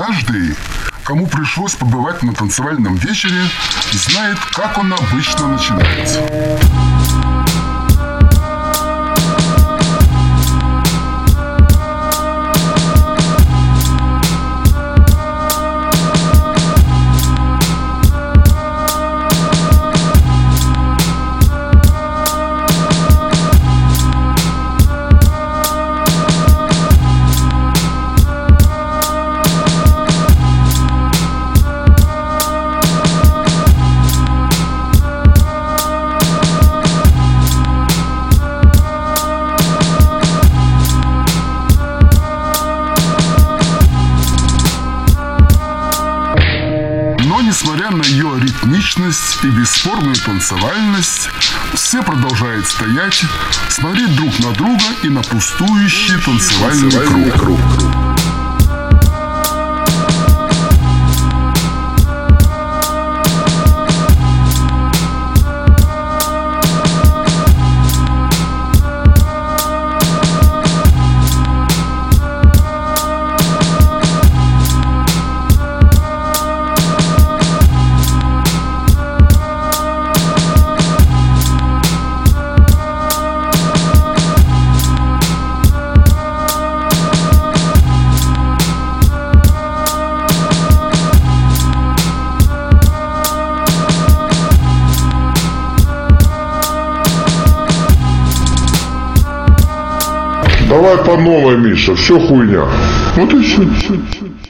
Каждый, кому пришлось побывать на танцевальном вечере, знает, как он обычно начинается. Но, несмотря на ее ритмичность и бесспорную танцевальность, все продолжают стоять, смотреть друг на друга и на пустующий танцевальный круг. Давай по новой, Миша, все хуйня. Вот и все.